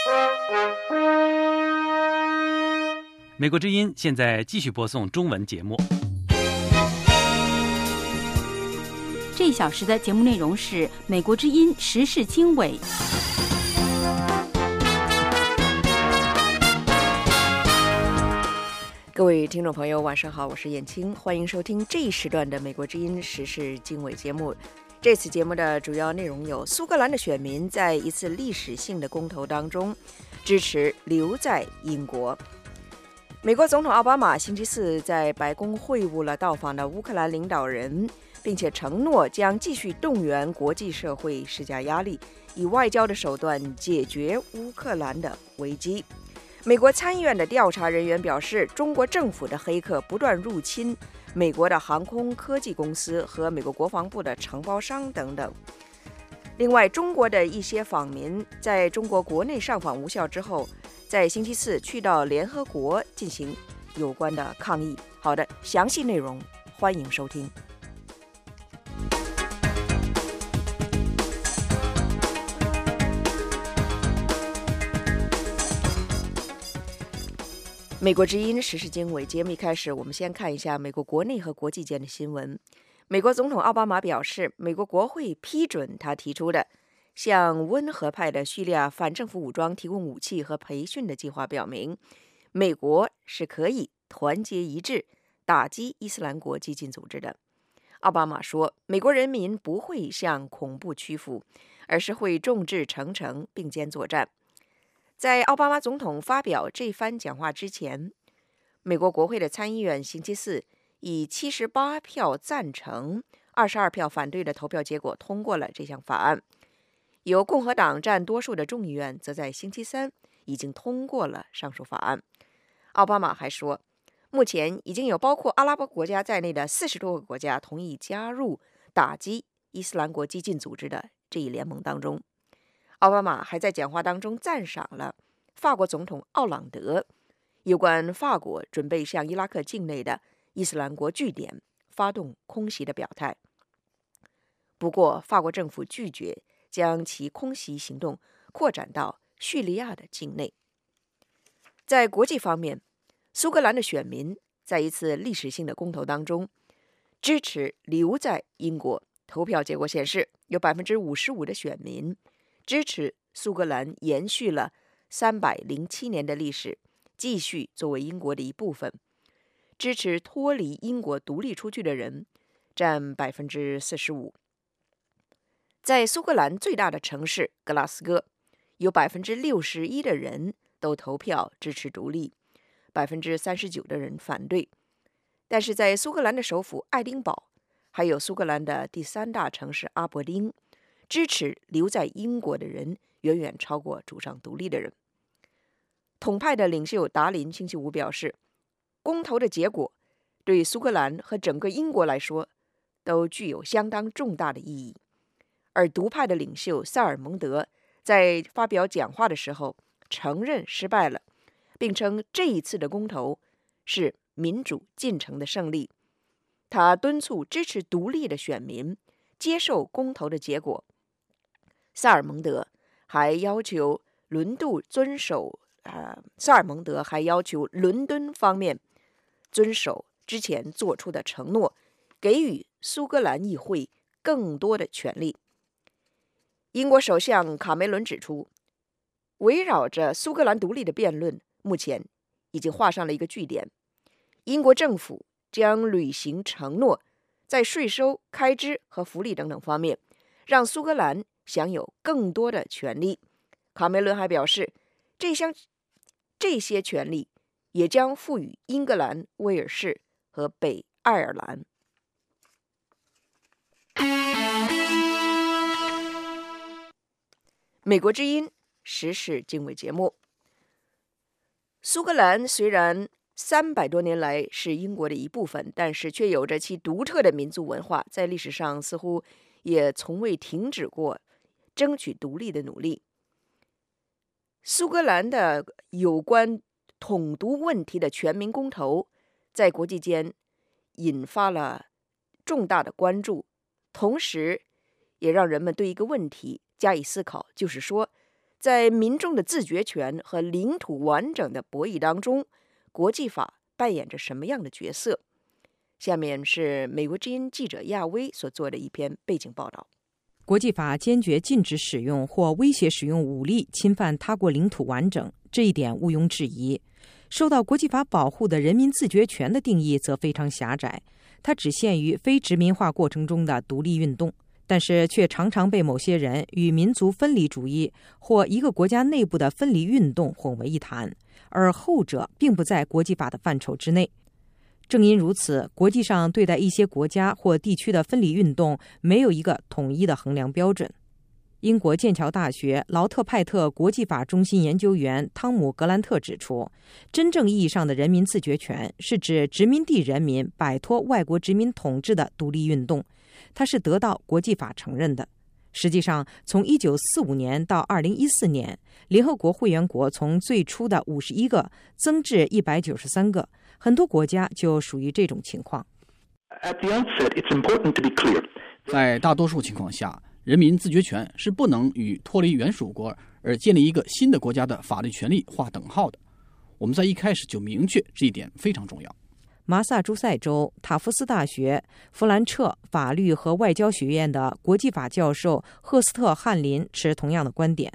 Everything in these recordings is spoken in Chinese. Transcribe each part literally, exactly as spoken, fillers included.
美国之音现在继续播送中文节目。 这一小时的节目内容是美国之音时事经纬。 各位听众朋友晚上好，我是燕青，欢迎收听这一时段的美国之音时事经纬节目。这次节目的主要内容有：苏格兰的选民在一次历史性的公投当中支持留在英国；美国总统奥巴马星期四在白宫会晤了到访的乌克兰领导人，并且承诺将继续动员国际社会施加压力，以外交的手段解决乌克兰的危机。美国参议院的调查人员表示，中国政府的黑客不断入侵美国的航空科技公司和美国国防部的承包商等等。另外，中国的一些访民在中国国内上访无效之后，在星期四去到联合国进行有关的抗议。好的，详细内容欢迎收听。美国之音时事经纬节目一开始，我们先看一下美国国内和国际间的新闻。美国总统奥巴马表示，美国国会批准他提出的向温和派的叙利亚反政府武装提供武器和培训的计划，表明美国是可以团结一致打击伊斯兰国激进组织的。奥巴马说，美国人民不会向恐怖屈服，而是会众志成城并肩作战。在奥巴马总统发表这番讲话之前，美国国会的参议院星期四以七十八票赞成、二十二票反对的投票结果通过了这项法案。由共和党占多数的众议院则在星期三已经通过了上述法案。奥巴马还说，目前已经有包括阿拉伯国家在内的四十多个国家同意加入打击伊斯兰国激进组织的这一联盟当中。奥巴马还在讲话当中赞赏了法国总统奥朗德有关法国准备向伊拉克境内的伊斯兰国据点发动空袭的表态。不过，法国政府拒绝将其空袭行动扩展到叙利亚的境内。在国际方面，苏格兰的选民在一次历史性的公投当中支持留在英国。投票结果显示，有 百分之五十五 的选民支持苏格兰延续了三百零七年的历史，继续作为英国的一部分。支持脱离英国独立出去的人占 百分之四十五。在苏格兰最大的城市格拉斯哥，有 百分之六十一 的人都投票支持独立， 百分之三十九 的人反对。但是在苏格兰的首府爱丁堡，还有苏格兰的第三大城市阿伯丁，支持留在英国的人远远超过主张独立的人。统派的领袖达林星期五表示，公投的结果对苏格兰和整个英国来说都具有相当重大的意义。而独派的领袖萨尔蒙德在发表讲话的时候承认失败了，并称这一次的公投是民主进程的胜利。他敦促支持独立的选民接受公投的结果。萨尔蒙德还要求伦敦遵守，呃，萨尔蒙德还要求伦敦方面遵守之前做出的承诺，给予苏格兰议会更多的权利。英国首相卡梅伦指出，围绕着苏格兰独立的辩论目前已经画上了一个句点。英国政府将履行承诺，在税收、开支和福利等等方面，让苏格兰享有更多的权利。卡梅伦还表示，这项这些权利也将赋予英格兰、威尔士和北爱尔兰。美国之音时事经纬节目。苏格兰虽然三百多年来是英国的一部分，但是却有着其独特的民族文化，在历史上似乎也从未停止过争取独立的努力。苏格兰的有关统独问题的全民公投，在国际间引发了重大的关注，同时也让人们对一个问题加以思考，就是说， 在民众的自决权和领土完整的博弈当中，国际法扮演着什么样的角色？下面是美国之音记者亚威所做的一篇背景报道。 国际法坚决禁止使用或威胁使用武力侵犯他国领土完整，这一点毋庸置疑。受到国际法保护的人民自决权的定义则非常狭窄，它只限于非殖民化过程中的独立运动，但是却常常被某些人与民族分离主义或一个国家内部的分离运动混为一谈，而后者并不在国际法的范畴之内。正因如此，国际上对待一些国家或地区的分离运动没有一个统一的衡量标准。英国剑桥大学劳特派特国际法中心研究员汤姆·格兰特指出，真正意义上的人民自决权是指殖民地人民摆脱外国殖民统治的独立运动，它是得到国际法承认的。实际上，从一九四五年到二零一四年，联合国会员国从最初的五十一个增至一百九十三个，很多国家就属于这种情况。 在大多数情况下，人民自决权是不能与脱离原属国而建立一个新的国家的法律权利划等号的。我们在一开始就明确这一点非常重要。 马萨诸塞州塔夫斯大学弗兰彻法律和外交学院的国际法教授赫斯特·汉林持同样的观点。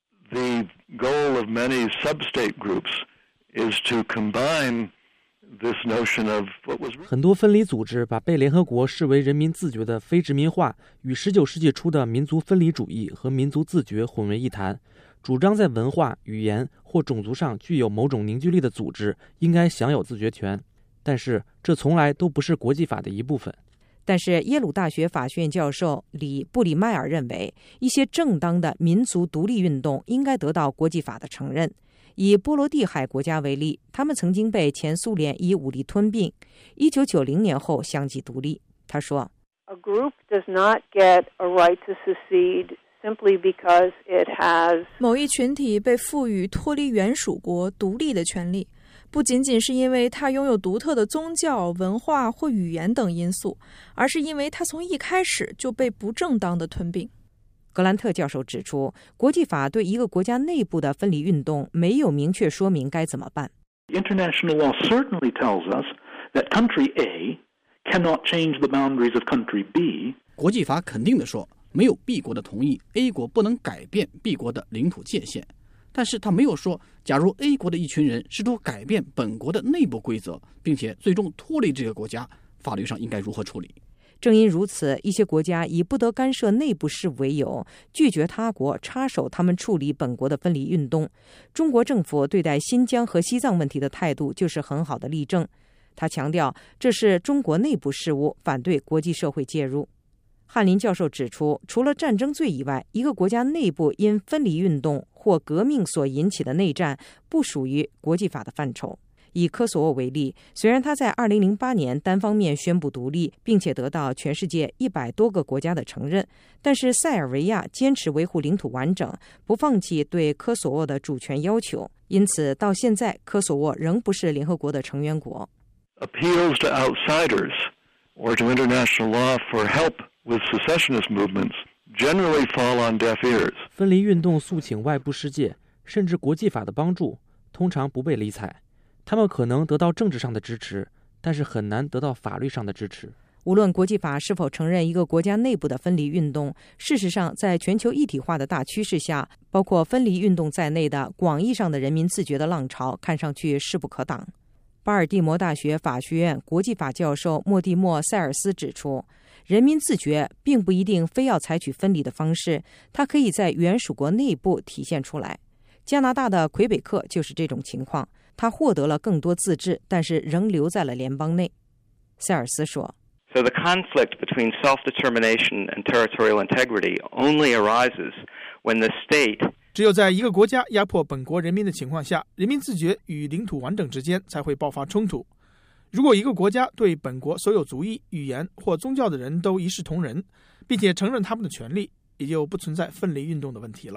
The goal of many sub-state groups is to combine this notion of what was 很多分离组织把被联合国视为人民自觉的非殖民化与十九世纪初的民族分离主义和民族自觉混为一谈，主张在文化、语言或种族上具有某种凝聚力的组织应该享有自决权，但是这从来都不是国际法的一部分。 但是耶鲁大学法学院教授里布里迈尔认为，一些正当的民族独立运动应该得到国际法的承认。以波罗的海国家为例，他们曾经被前苏联以武力吞并，一九九零年后相继独立。他说 A group does not get a right to secede simply because it has 某一群体被赋予脱离原属国独立的权利，不仅仅是因为它拥有独特的宗教、文化或语言等因素，而是因为它从一开始就被不正当的吞并。 格兰特教授指出，国际法对一个国家内部的分离运动没有明确说明该怎么办。 International law certainly tells us that country A cannot change the boundaries of country B. 国际法肯定地说，没有 B 国的同意 ，A 国不能改变 B 国的领土界限。但是他没有说，假如 A 国的一群人试图改变本国的内部规则，并且最终脱离这个国家，法律上应该如何处理。 正因如此，一些国家以不得干涉内部事务为由，拒绝他国插手他们处理本国的分离运动。中国政府对待新疆和西藏问题的态度就是很好的例证。他强调，这是中国内部事务，反对国际社会介入。翰林教授指出，除了战争罪以外，一个国家内部因分离运动或革命所引起的内战不属于国际法的范畴。以科索沃为例，虽然他在二零零八年单方面宣布独立，并且得到全世界一百多个国家的承认，但是塞尔维亚坚持维护领土完整，不放弃对科索沃的主权要求，因此到现在科索沃仍不是联合国的成员国。 Appeals to outsiders or to international law for help with secessionist movements generally fall on deaf ears. 分离运动诉请外部世界甚至国际法的帮助，通常不被理睬。他们可能得到政治上的支持，但是很难得到法律上的支持。 无论国际法是否承认一个国家内部的分离运动，事实上，在全球一体化的大趋势下，包括分离运动在内的广义上的人民自觉的浪潮，看上去势不可挡。巴尔的摩大学法学院国际法教授莫蒂莫·塞尔斯指出，人民自觉并不一定非要采取分离的方式，它可以在原属国内部体现出来。加拿大的魁北克就是这种情况。他获得了更多自治，但是仍留在了联邦内。塞尔斯说 So the conflict between self-determination and territorial integrity only arises when the state 只有在一个国家压迫本国人民的情况下，人民自觉与领土完整之间才会爆发冲突。如果一个国家对本国所有族裔、语言或宗教的人都一视同仁，并且承认他们的权利，也就不存在分离运动的问题了。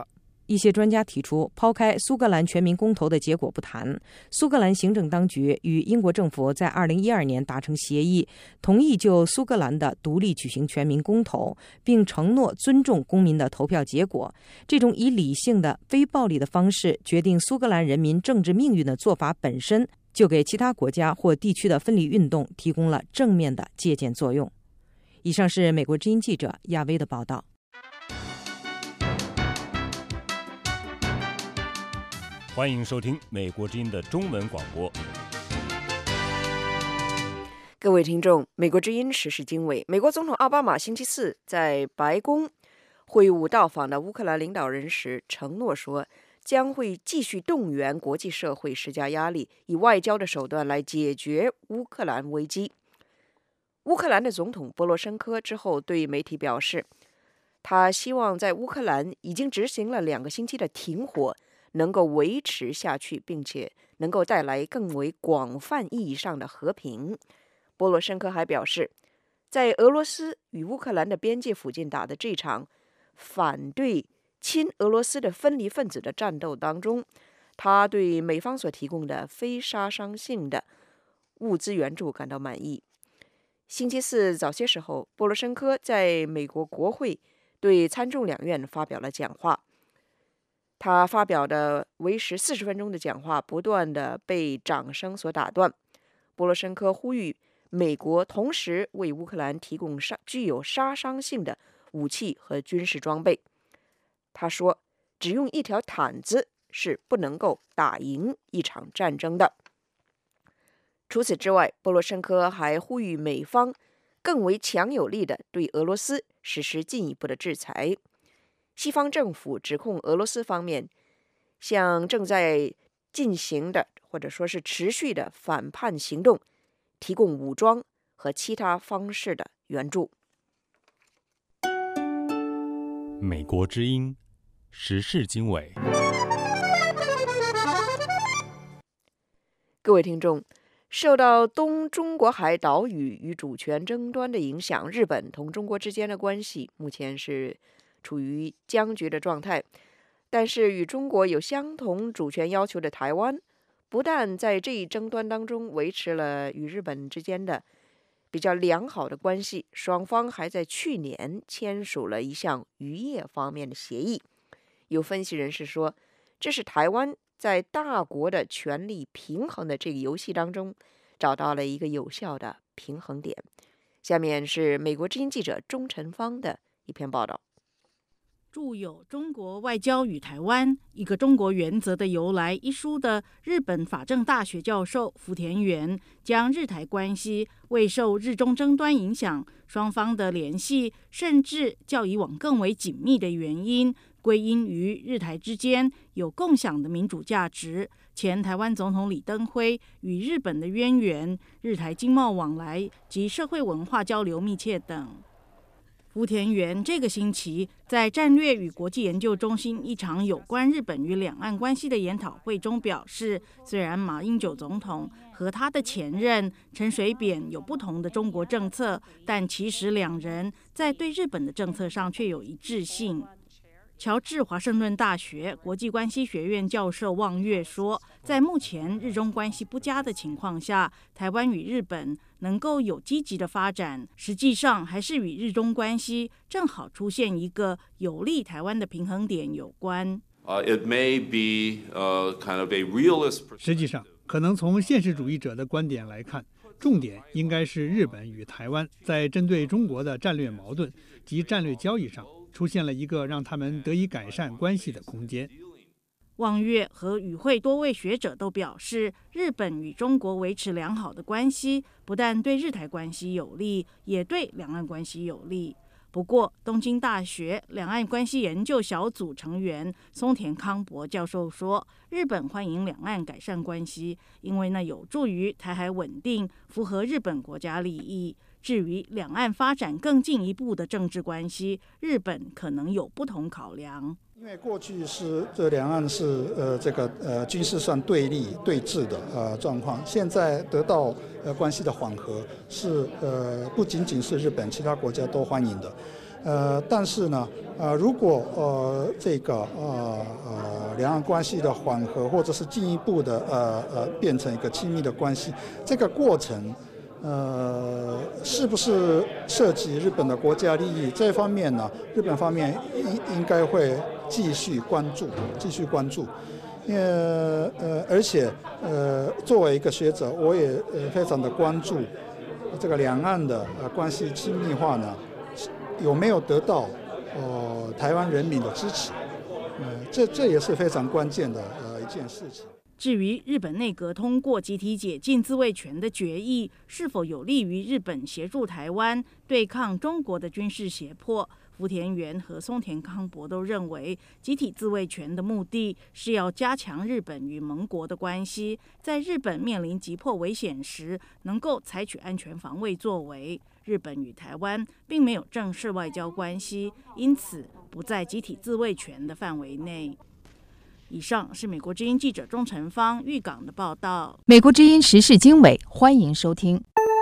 一些专家提出，抛开苏格兰全民公投的结果不谈，苏格兰行政当局与英国政府在二零一二年达成协议，同意就苏格兰的独立举行全民公投，并承诺尊重公民的投票结果。这种以理性的、非暴力的方式决定苏格兰人民政治命运的做法本身，就给其他国家或地区的分离运动提供了正面的借鉴作用。以上是美国之音记者亚薇的报道。 欢迎收听美国之音的中文广播。 各位听众，美国之音时事经纬，美国总统奥巴马星期四在白宫会晤到访的乌克兰领导人时承诺说，将会继续动员国际社会施加压力，以外交的手段来解决乌克兰危机。乌克兰的总统波罗申科之后对媒体表示，他希望在乌克兰已经执行了两个星期的停火能够维持下去，并且能够带来更为广泛意义上的和平。波罗申科还表示，在俄罗斯与乌克兰的边界附近打的这场反对亲俄罗斯的分离分子的战斗当中，他对美方所提供的非杀伤性的物资援助感到满意。星期四早些时候，波罗申科在美国国会对参众两院发表了讲话。他发表的为时四十分钟的讲话不断的被掌声所打断。波罗申科呼吁美国同时为乌克兰提供杀具有杀伤性的武器和军事装备。他说，只用一条毯子是不能够打赢一场战争的。除此之外，波罗申科还呼吁美方更为强有力的对俄罗斯实施进一步的制裁。西方政府指控俄罗斯方面向正在进行的或者说是持续的反叛行动提供武装和其他方式的援助。 美国之音时事经纬。 各位听众，受到东中国海岛屿与主权争端的影响，日本同中国之间的关系目前是处于僵局的状态。但是与中国有相同主权要求的台湾，不但在这一争端当中维持了与日本之间的比较良好的关系，双方还在去年签署了一项渔业方面的协议。有分析人士说，这是台湾在大国的权力平衡的这个游戏当中找到了一个有效的平衡点。下面是美国之音记者钟晨芳的一篇报道。 著有《中国外交与台湾：一个中国原则的由来》一书的日本法政大学教授福田元，将日台关系未受日中争端影响，双方的联系甚至较以往更为紧密的原因，归因于日台之间有共享的民主价值、前台湾总统李登辉与日本的渊源、日台经贸往来及社会文化交流密切等。福田元这个星期在战略与国际研究中心一场有关日本与两岸关系的研讨会中表示，虽然马英九总统和他的前任陈水扁有不同的中国政策，但其实两人在对日本的政策上却有一致性。乔治华盛顿大学国际关系学院教授望月说，在目前日中关系不佳的情况下，台湾与日本能够有积极的发展，实际上还是与日中关系正好出现一个有利台湾的平衡点有关。 Uh, it may be, uh, kind of a realist perspective. 实际上，可能从现实主义者的观点来看，重点应该是日本与台湾在针对中国的战略矛盾及战略交易上出现了一个让他们得以改善关系的空间。 望月和与会多位学者都表示，日本与中国维持良好的关系，不但对日台关系有利，也对两岸关系有利。不过，东京大学两岸关系研究小组成员松田康博教授说，日本欢迎两岸改善关系，因为那有助于台海稳定，符合日本国家利益。至于两岸发展更进一步的政治关系，日本可能有不同考量。 因为过去是这两岸是呃这个呃军事上对立对峙的呃状况，现在得到呃关系的缓和，是呃不仅仅是日本，其他国家都欢迎的。 呃，但是呢，呃，如果呃这个呃呃两岸关系的缓和，或者是进一步的呃呃变成一个亲密的关系，这个过程，呃，是不是涉及日本的国家利益这方面呢？日本方面应应该会继续关注，继续关注。因为呃，而且呃，作为一个学者，我也呃非常的关注这个两岸的呃关系亲密化呢，有没有得到呃台湾人民的支持？呃，这这也是非常关键的呃一件事情。 至于日本内阁通过集体解禁自卫权的决议，是否有利于日本协助台湾对抗中国的军事胁迫？福田原和松田康博都认为，集体自卫权的目的是要加强日本与盟国的关系，在日本面临急迫危险时，能够采取安全防卫作为。日本与台湾并没有正式外交关系，因此不在集体自卫权的范围内。以上是美国之音记者钟成芳预港的报道。 美国之音时事经纬，欢迎收听。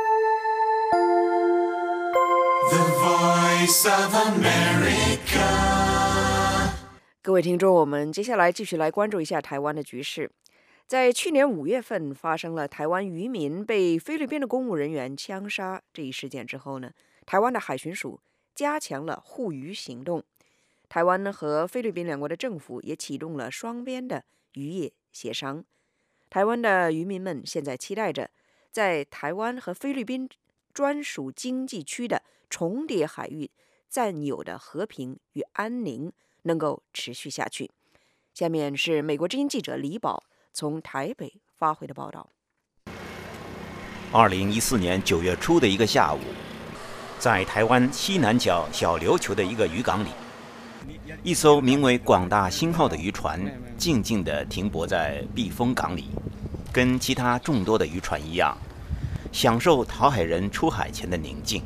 The Voice of America。 各位听众，我们接下来继续来关注一下台湾的局势。在去年五月份发生了台湾渔民被菲律宾的公务人员枪杀这一事件之后呢，台湾的海巡署加强了护渔行动。台湾和菲律宾两国的政府也启动了双边的渔业协商。台湾的渔民们现在期待着在台湾和菲律宾专属经济区的重叠海域暂有的和平与安宁能够持续下去。下面是美国之音记者李宝从台北发回的报道。 二零一四年九月初的一个下午，在台湾西南角小琉球的一个渔港里，一艘名为广大兴号的渔船静静地停泊在避风港里，跟其他众多的渔船一样，享受讨海人出海前的宁静。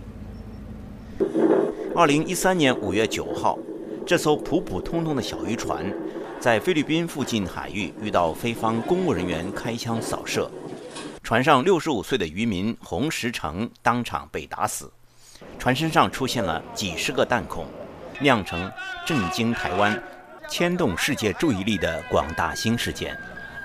二零一三年五月九号，这艘普普通通的小渔船在菲律宾附近海域遇到菲方公务人员开枪扫射，船上六十五岁的渔民洪石成当场被打死，船身上出现了几十个弹孔，酿成震惊台湾、牵动世界注意力的广大兴事件。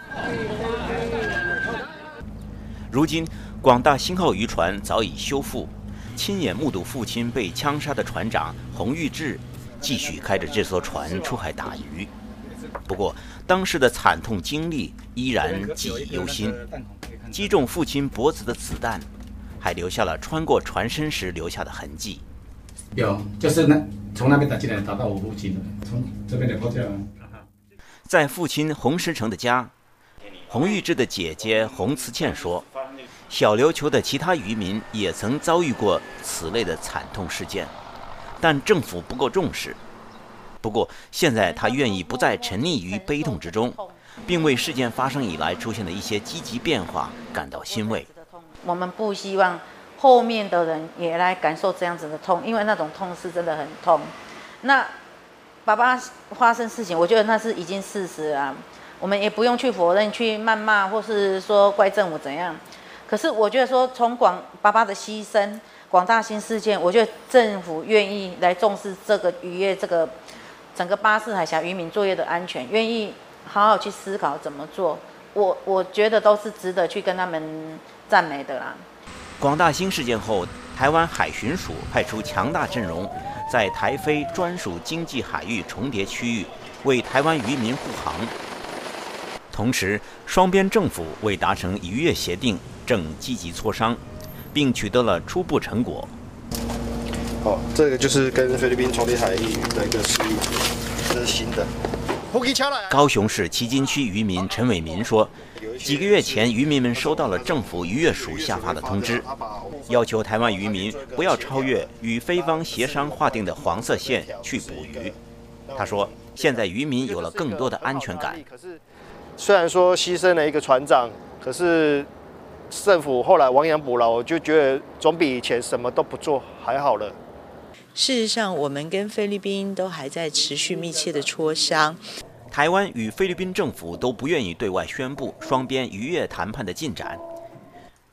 如今，广大兴号渔船早已修复，亲眼目睹父亲被枪杀的船长洪玉志继续开着这艘船出海打鱼。不过，当时的惨痛经历依然记忆犹新。击中父亲脖子的子弹，还留下了穿过船身时留下的痕迹。 有，就是那从那边打进来，打到我父亲的，从这边的破掉。 在父亲洪石成的家，洪玉志的姐姐洪慈倩说，小琉球的其他渔民也曾遭遇过此类的惨痛事件，但政府不够重视。不过，现在他愿意不再沉溺于悲痛之中，并为事件发生以来出现的一些积极变化感到欣慰。 我们不希望后面的人也来感受这样子的痛，因为那种痛是真的很痛。那爸爸发生事情，我觉得那是已经事实了，我们也不用去否认、去谩骂，或是说怪政府怎样。可是我觉得说，从广爸爸的牺牲、广大兴事件，我觉得政府愿意来重视这个渔业、这个整个巴士海峡渔民作业的安全，愿意好好去思考怎么做。我我觉得都是值得去跟他们赞美的啦。 广大兴事件后，台湾海巡署派出强大阵容，在台菲专属经济海域重叠区域为台湾渔民护航。同时，双边政府为达成渔业协定正积极磋商，并取得了初步成果。 好，这个就是跟菲律宾重叠海域的一个示意图，这是新的。 高雄市旗津区渔民陈伟民说，几个月前渔民们收到了政府渔业署下发的通知，要求台湾渔民不要超越与菲方协商划定的黄色线去捕鱼。他说，现在渔民有了更多的安全感。 虽然说牺牲了一个船长，可是政府后来亡羊补牢，我就觉得总比以前什么都不做还好了。 事实上，我们跟菲律宾都还在持续密切的磋商。 台湾与菲律宾政府都不愿意对外宣布双边渔业谈判的进展。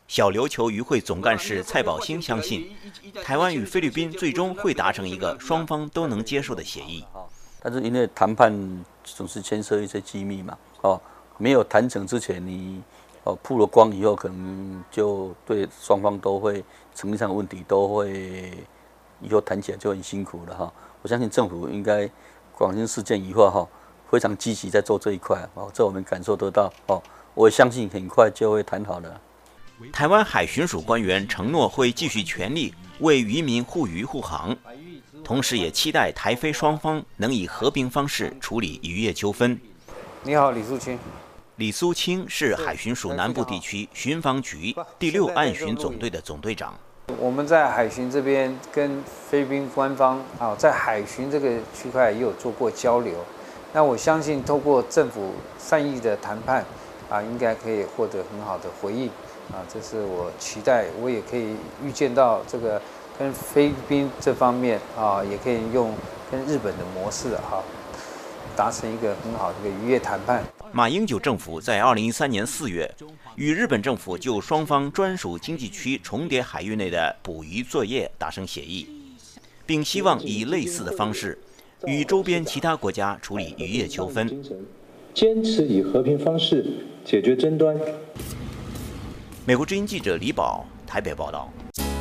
小琉球渔会总干事蔡宝兴相信，台湾与菲律宾最终会达成一个双方都能接受的协议。 但是因为谈判总是牵涉一些机密嘛，哦，没有谈成之前，你哦曝了光以后，可能就对双方都会程序上的问题都会以后谈起来就很辛苦了哈。我相信政府应该广兴事件以后哈，非常积极在做这一块哦，这我们感受得到哦。我相信很快就会谈好了。 台湾海巡署官员承诺会继续全力为渔民护渔护航，同时也期待台菲双方能以和平方式处理渔业纠纷。 你好，李素清。 李苏清是海巡署南部地区巡防局第六岸巡总队的总队长。 我们在海巡这边跟菲律宾官方啊，在海巡这个区块也有做过交流。那我相信，透过政府善意的谈判啊，应该可以获得很好的回应啊，这是我期待，我也可以预见到这个跟菲律宾这方面啊，也可以用跟日本的模式啊，达成一个很好的一个渔业谈判。 马英九政府在二零一三年四月与日本政府就双方专属经济区重叠海域内的捕鱼作业达成协议，并希望以类似的方式与周边其他国家处理渔业纠纷， 坚持以和平方式解决争端。 美国之音记者李宝台北报道。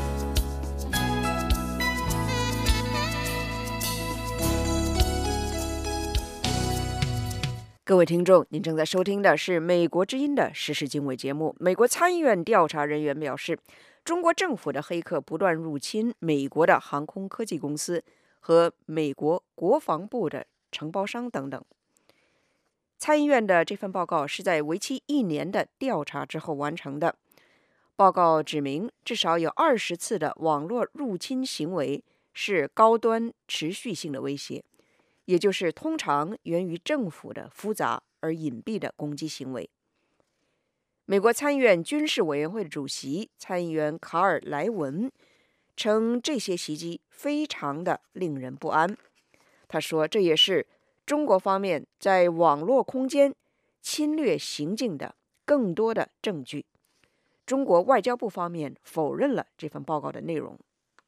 各位听众，您正在收听的是美国之音的时事经纬节目。美国参议院调查人员表示，中国政府的黑客不断入侵美国的航空科技公司和美国国防部的承包商等等。参议院的这份报告是在为期一年的调查之后完成的。报告指明，至少有二十次的网络入侵行为是高端持续性的威胁，也就是通常源于政府的复杂而隐蔽的攻击行为。美国参议院军事委员会的主席参议员卡尔·莱文称，这些袭击非常的令人不安。他说，这也是中国方面在网络空间侵略行径的更多的证据。中国外交部方面否认了这份报告的内容。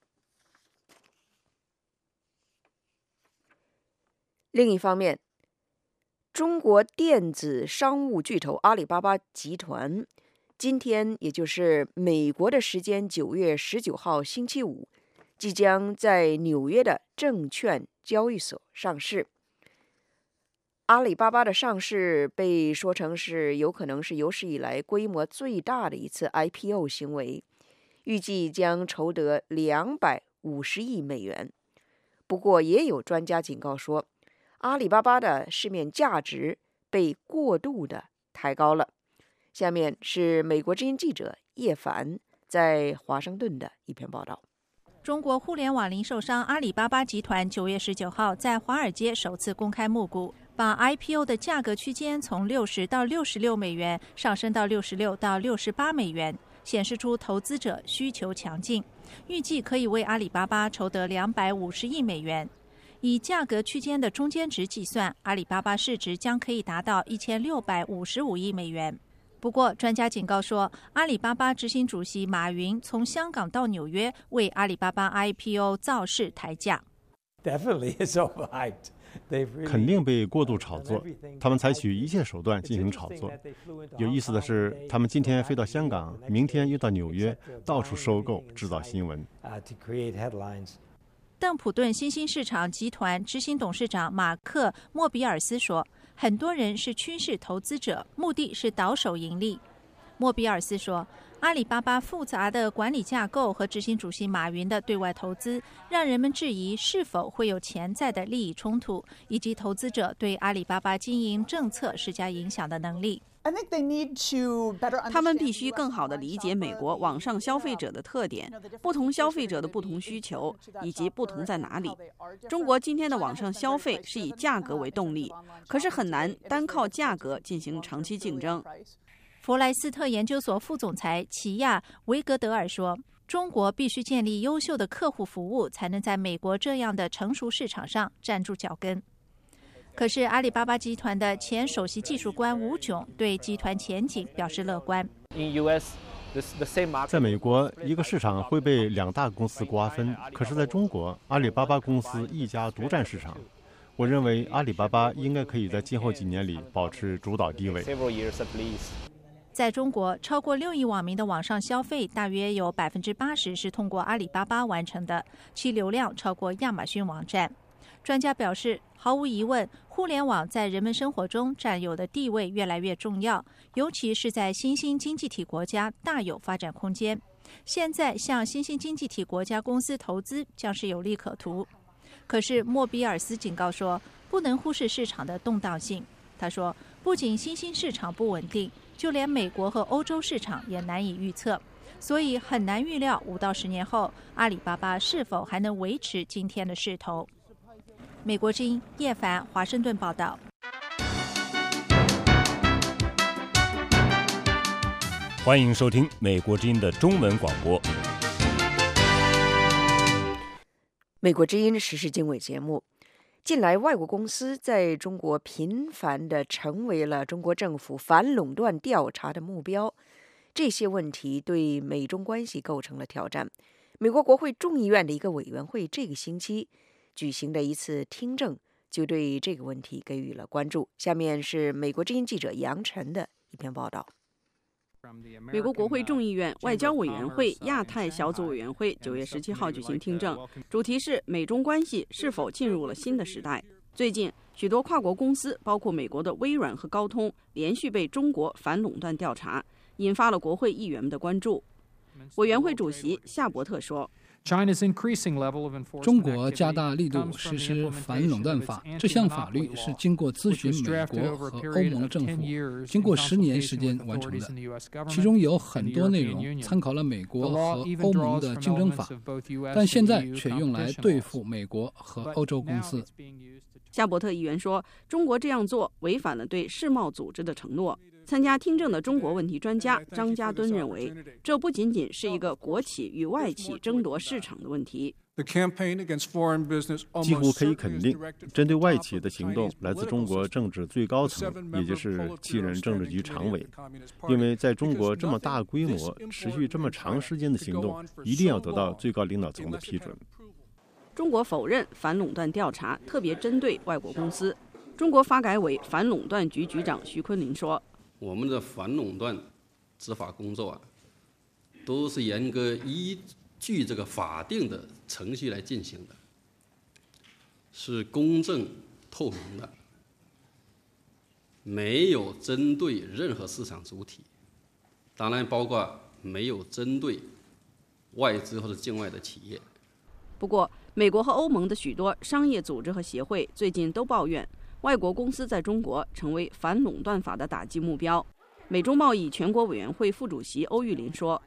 另一方面，中国电子商务巨头阿里巴巴集团今天，也就是美国的时间九月十九号星期五，即将在纽约的证券交易所上市。阿里巴巴的上市被说成是有可能是有史以来规模最大的一次 I P O 行为，预计将筹得两百五十亿美元。不过，也有专家警告说，阿里巴巴的市面价值被过度的抬高了。下面是美国之音记者叶凡在华盛顿的一篇报道。 中国互联网零售商阿里巴巴集团九月十九号在华尔街首次公开募股，把 I P O 的价格区间从六十到六十六美元上升到六十六到六十八美元，显示出投资者需求强劲，预计可以为阿里巴巴筹得两百五十亿美元。以价格区间的中间值计算，阿里巴巴市值将可以达到一千六百五十五亿美元。不过，专家警告说，阿里巴巴执行主席马云从香港到纽约为阿里巴巴 I P O 造势抬价。 肯定被过度炒作，他们采取一切手段进行炒作。有意思的是，他们今天飞到香港，明天又到纽约，到处收购，制造新闻。 邓普顿新兴市场集团执行董事长马克·莫比尔斯说，很多人是趋势投资者，目的是倒手盈利。莫比尔斯说，阿里巴巴复杂的管理架构和执行主席马云的对外投资，让人们质疑是否会有潜在的利益冲突，以及投资者对阿里巴巴经营政策施加影响的能力。 他们必须更好地理解美国网上消费者的特点，不同消费者的不同需求，以及不同在哪里。中国今天的网上消费是以价格为动力，可是很难单靠价格进行长期竞争。 弗莱斯特研究所副总裁齐亚·维格德尔说，中国必须建立优秀的客户服务，才能在美国这样的成熟市场上站住脚跟。可是，阿里巴巴集团的前首席技术官吴炯对集团前景表示乐观。 In U S, 在美国，一个市场会被两大公司瓜分，可是在中国，阿里巴巴公司一家独占市场。我认为阿里巴巴应该可以在今后几年里保持主导地位。 在中国，超过六亿网民的网上消费，大约有百分之八十是通过阿里巴巴完成的，其流量超过亚马逊网站。专家表示，毫无疑问，互联网在人们生活中占有的地位越来越重要，尤其是在新兴经济体国家大有发展空间。现在向新兴经济体国家公司投资将是有利可图。可是莫比尔斯警告说，不能忽视市场的动荡性。他说，不仅新兴市场不稳定，就连美国和欧洲市场也难以预测，所以很难预料五到十年后阿里巴巴是否还能维持今天的势头。美国之音叶凡华盛顿报道。 欢迎收听美国之音的中文广播。 美国之音时事经纬节目。近来，外国公司在中国频繁地成为了中国政府反垄断调查的目标。这些问题对美中关系构成了挑战。美国国会众议院的一个委员会这个星期举行的一次听证，就对这个问题给予了关注。下面是美国之音记者杨晨的一篇报道。 美国国会众议院外交委员会亚太小组委员会九月十七号举行听证，主题是美中关系是否进入了新的时代。最近，许多跨国公司，包括美国的微软和高通，连续被中国反垄断调查，引发了国会议员们的关注。委员会主席夏伯特说， 中国加大力度实施反垄断法，这项法律是经过咨询美国和欧盟政府，经过十年时间完成的。其中有很多内容参考了美国和欧盟的竞争法，但现在却用来对付美国和欧洲公司。 夏伯特议员说，中国这样做违反了对世贸组织的承诺。参加听证的中国问题专家张家敦认为，这不仅仅是一个国企与外企争夺市场的问题。 几乎可以肯定，针对外企的行动来自中国政治最高层，也就是七人政治局常委。因为在中国这么大规模、持续这么长时间的行动，一定要得到最高领导层的批准。 中国否认反垄断调查特别针对外国公司。中国发改委反垄断局局长徐昆林说， 我们的反垄断执法工作啊，都是严格依据这个法定的程序来进行的，是公正透明的，没有针对任何市场主体，当然包括没有针对外资或者境外的企业。 不过，美国和欧盟的许多商业组织和协会最近都抱怨，外国公司在中国成为反垄断法的打击目标。美中贸易全国委员会副主席欧玉林说，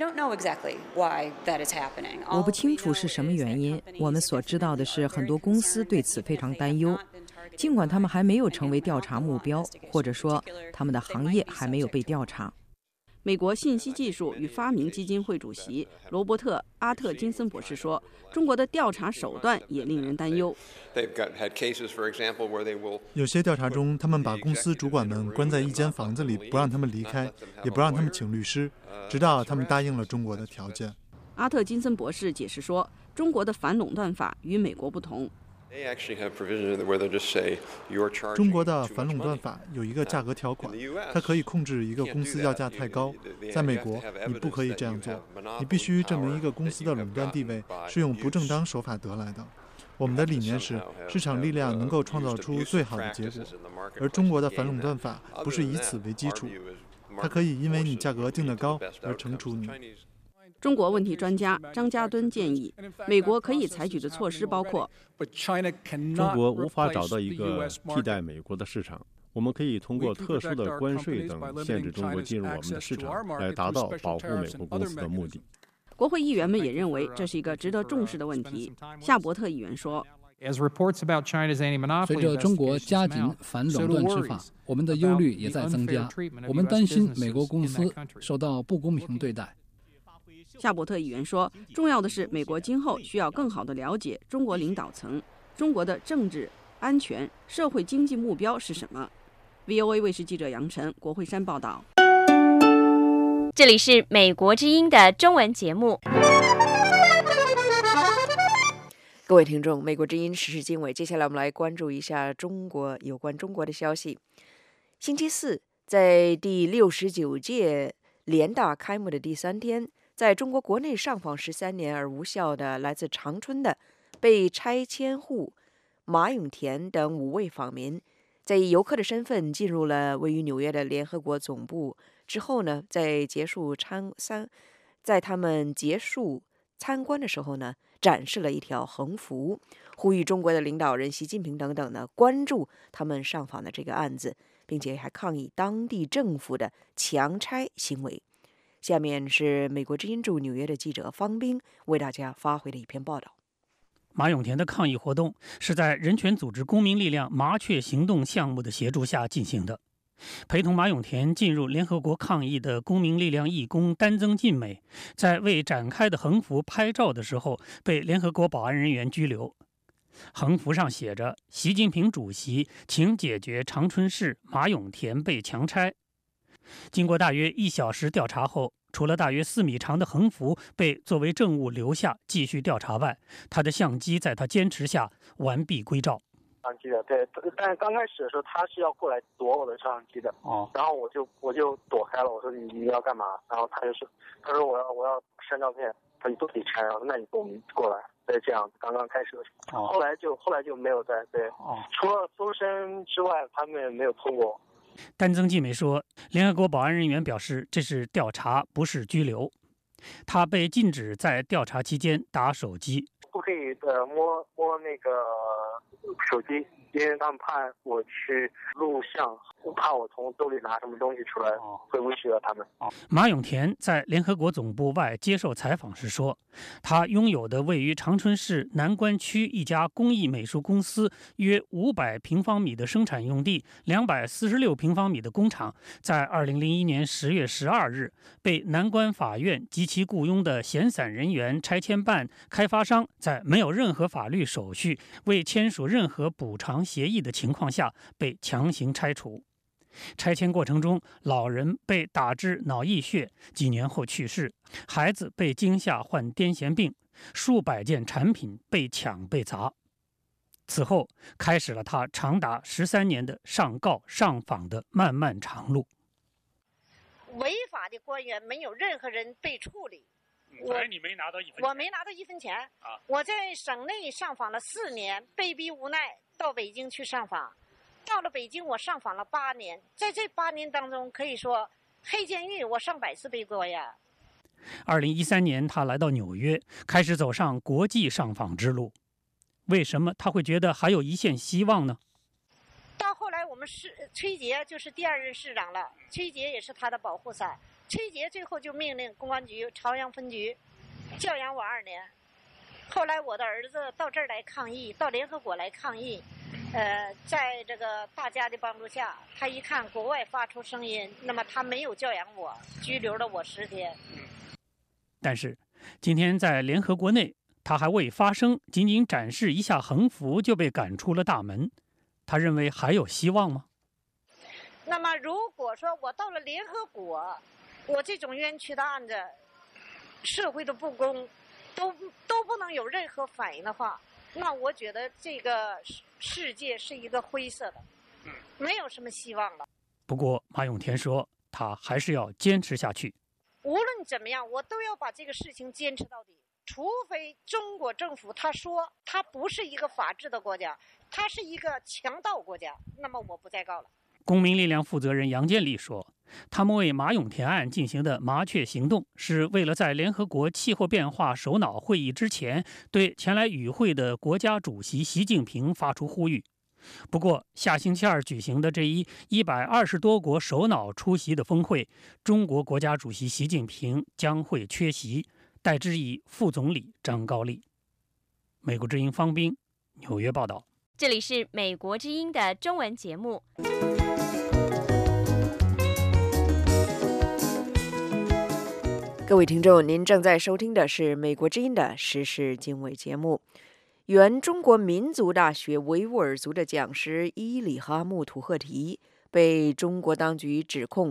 我不清楚是什么原因，我们所知道的是很多公司对此非常担忧，尽管他们还没有成为调查目标，或者说他们的行业还没有被调查。 美国信息技术与发明基金会主席罗伯特·阿特金森博士说，中国的调查手段也令人担忧。 有些调查中，他们把公司主管们关在一间房子里，不让他们离开，也不让他们请律师，直到他们答应了中国的条件。 阿特金森博士解释说，中国的反垄断法与美国不同。 中国的反垄断法有一个价格条款，它可以控制一个公司要价太高。在美国，你不可以这样做，你必须证明一个公司的垄断地位是用不正当手法得来的。我们的理念是，市场力量能够创造出最好的结果，而中国的反垄断法不是以此为基础，它可以因为你价格定得高而惩处你。 中国问题专家张家敦建议，美国可以采取的措施包括： 中国无法找到一个替代美国的市场，我们可以通过特殊的关税等限制中国进入我们的市场，来达到保护美国公司的目的。 国会议员们也认为这是一个值得重视的问题。夏伯特议员说， 随着中国加紧反垄断执法，我们的忧虑也在增加，我们担心美国公司受到不公平对待。 夏伯特议员说，重要的是美国今后需要更好地了解中国领导层，中国的政治、安全、社会经济目标是什么。V O A 卫视记者杨晨、国会山报道。 这里是美国之音的中文节目。 各位听众，美国之音时事经纬，接下来我们来关注一下中国有关中国的消息。星期四，在第六十九届联大开幕的第三天，在中国国内上访十三年而无效的来自长春的被拆迁户马永田等五位访民，在以游客的身份进入了位于纽约的联合国总部之后呢，在结束参参，在他们结束参观的时候呢，展示了一条横幅，呼吁中国的领导人习近平等等呢关注他们上访的这个案子，并且还抗议当地政府的强拆行为。下面是美国之音驻纽约的记者方斌为大家发回的一篇报道。 马永田的抗议活动是在人权组织公民力量麻雀行动项目的协助下进行的。陪同马永田进入联合国抗议的公民力量义工丹增进美，在为展开的横幅拍照的时候被联合国保安人员拘留。横幅上写着：“习近平主席，请解决长春市马永田被强拆。”经过大约一小时调查后，除了大约四米长的横幅被作为证物留下继续调查外，他的相机在他坚持下完璧归赵。 相机的，对，但刚开始的时候他是要过来夺我的照相机的，哦，然后我就我就躲开了，我说你你要干嘛？然后他就说，他说我要我要删照片，他说都可以删，然后那你跟我们过来，对，这样子。刚刚开始的时候，哦、后来就后来就没有再对，哦，除了搜身之外，他们没有通过。 丹增纪美说，联合国保安人员表示这是调查，不是拘留。他被禁止在调查期间打手机， 不可以呃摸摸那个手机，因为他们怕我去录像，怕我从兜里拿什么东西出来，会威胁到他们。 马永田在联合国总部外接受采访时说，他拥有的位于长春市南关区一家工艺美术公司约五百平方米的生产用地、两百四十六平方米的工厂，在二零零一年十月十二日被南关法院及其雇佣的闲散人员、拆迁办、开发商在没有任何法律手续、未签署任何补偿协议的情况下被强行拆除。拆迁过程中，老人被打致脑溢血，几年后去世；孩子被惊吓患癫痫病，数百件产品被抢被砸。此后，开始了他长达十三年的上告上访的漫漫长路。 违法的官员没有任何人被处理。 我你没拿到一分钱， 我没拿到一分钱啊！ 我在省内上访了四年，被逼无奈到北京去上访。到了北京，我上访了八年，在这八年当中，可以说黑监狱我上百次被关押。 二零一三年，他来到纽约，开始走上国际上访之路。为什么他会觉得还有一线希望呢？ 到后来，我们市崔杰就是第二任市长了，崔杰也是他的保护伞。崔杰最后就命令公安局朝阳分局教养我二年。后来我的儿子到这儿来抗议，到联合国来抗议。呃，在这个大家的帮助下，他一看国外发出声音，那么他没有教养我，拘留了我十天。 但是今天在联合国内，他还未发声，仅仅展示一下横幅就被赶出了大门。他认为还有希望吗？ 那么如果说我到了联合国，我这种冤屈的案子，社会的不公，都都不能有任何反应的话，那我觉得这个世界是一个灰色的，没有什么希望了。 不过马永田说，他还是要坚持下去。 无论怎么样，我都要把这个事情坚持到底。除非中国政府他说他不是一个法治的国家，他是一个强盗国家，那么我不再告了。 公民力量负责人杨建立说，他们为马永田案进行的麻雀行动，是为了在联合国气候变化首脑会议之前，对前来与会的国家主席习近平发出呼吁。不过，下星期二举行的这一一百二十多国首脑出席的峰会，中国国家主席习近平将会缺席，代之以副总理张高丽。美国之音方斌，纽约报道。 这里是美国之音的中文节目。 各位听众，您正在收听的是美国之音的时事经纬节目。原中国民族大学维吾尔族的讲师伊里哈木土赫提被中国当局指控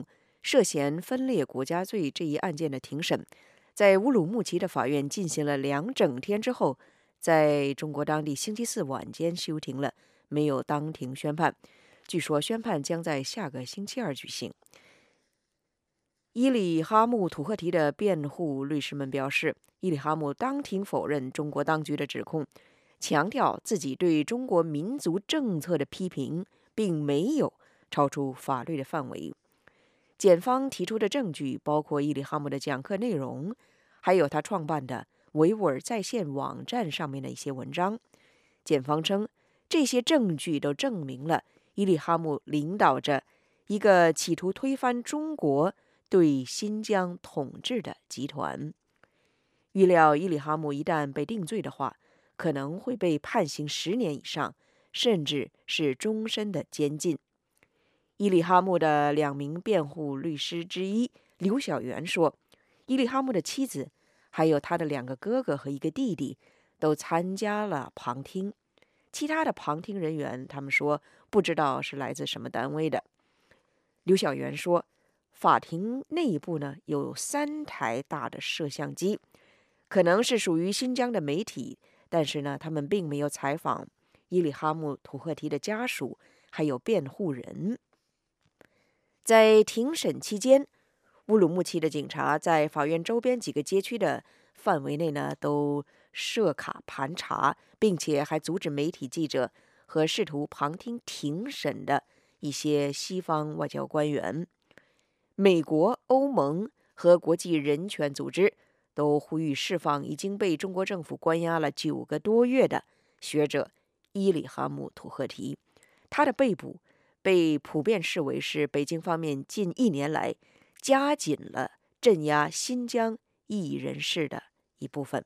涉嫌分裂国家罪这一案件的庭审，在乌鲁木齐的法院进行了两整天之后，在中国当地星期四晚间休庭了，没有当庭宣判。据说宣判将在下个星期二举行。伊里哈木土赫提的辩护律师们表示，伊里哈木当庭否认中国当局的指控，强调自己对中国民族政策的批评并没有超出法律的范围。检方提出的证据包括伊里哈木的讲课内容，还有他创办的维吾尔在线网站上面的一些文章。检方称，这些证据都证明了伊里哈木领导着一个企图推翻中国对新疆统治的集团。预料伊里哈木一旦被定罪的话，可能会被判刑十年以上，甚至是终身的监禁。伊里哈木的两名辩护律师之一刘晓元说，伊里哈木的妻子还有他的两个哥哥和一个弟弟都参加了旁听，其他的旁听人员他们说不知道是来自什么单位的。刘晓元说，法庭内部呢有三台大的摄像机，可能是属于新疆的媒体，但是呢他们并没有采访伊里哈木土赫提的家属还有辩护人。在庭审期间，乌鲁木齐的警察在法院周边几个街区的范围内呢都设卡盘查，并且还阻止媒体记者和试图旁听庭审的一些西方外交官员。美国、欧盟和国际人权组织都呼吁释放已经被中国政府关押了九个多月的学者伊里哈木土赫提。他的被捕被普遍视为是北京方面近一年来加紧了镇压新疆异议人士的一部分。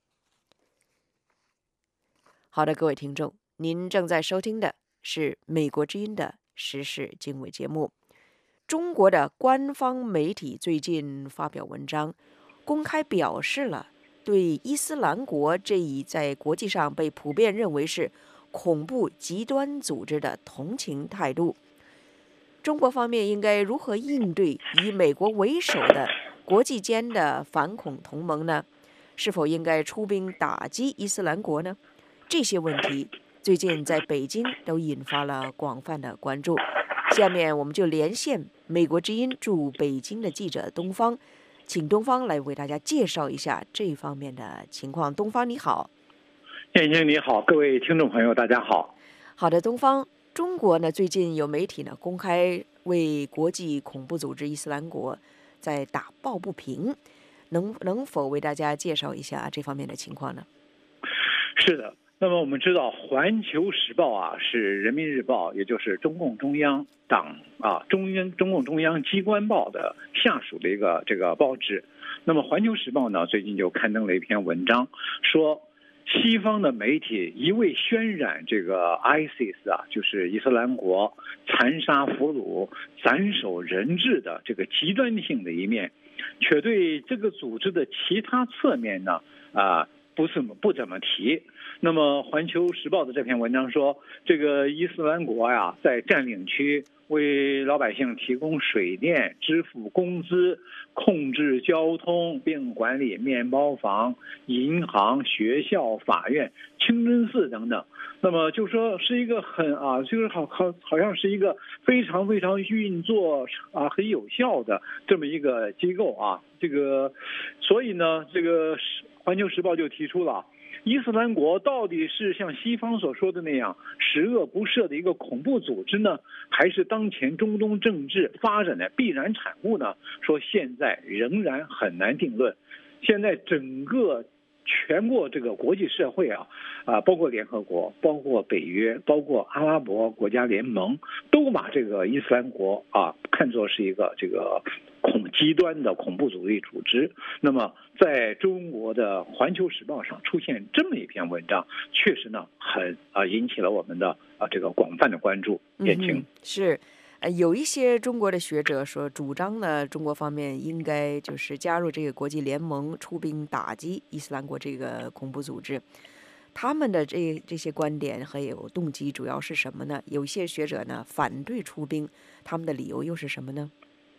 好的，各位听众，您正在收听的是美国之音的时事经纬节目。中国的官方媒体最近发表文章，公开表示了对伊斯兰国这一在国际上被普遍认为是恐怖极端组织的同情态度。中国方面应该如何应对以美国为首的国际间的反恐同盟呢？是否应该出兵打击伊斯兰国呢？这些问题最近在北京都引发了广泛的关注。下面我们就连线美国之音驻北京的记者东方，请东方来为大家介绍一下这方面的情况。东方你好。 燕青你好，各位听众朋友大家好。 好的，东方，中国呢最近有媒体呢公开为国际恐怖组织伊斯兰国在打抱不平，能能否为大家介绍一下这方面的情况呢？ 是的，那么我们知道《环球时报》啊是人民日报，也就是中共中央党啊中央中共中央机关报的下属的一个这个报纸。那么《环球时报》呢最近就刊登了一篇文章，说西方的媒体一味渲染这个 I S I S 啊，就是伊斯兰国残杀俘虏、斩首人质的这个极端性的一面，却对这个组织的其他侧面呢啊不是不怎么提。那么《环球时报》的这篇文章说，这个伊斯兰国呀，在占领区为老百姓提供水电、支付工资、控制交通，并管理面包房、银行、学校、法院、清真寺等等。那么就说是一个很啊，就是好好好像是一个非常非常运作啊很有效的这么一个机构啊。这个，所以呢，这个《环球时报》就提出了，伊斯兰国到底是像西方所说的那样十恶不赦的一个恐怖组织呢，还是当前中东政治发展的必然产物呢？说现在仍然很难定论。现在整个全国这个国际社会啊，啊，包括联合国、包括北约、包括阿拉伯国家联盟，都把这个伊斯兰国啊看作是一个这个恐极端的恐怖主义组织。那么在中国的《环球时报》上出现这么一篇文章，确实呢很啊引起了我们的啊这个广泛的关注。燕青、 嗯、是。呃，有一些中国的学者说，主张呢，中国方面应该就是加入这个国际联盟，出兵打击伊斯兰国这个恐怖组织。他们的这这些观点还有动机主要是什么呢？有些学者呢反对出兵，他们的理由又是什么呢？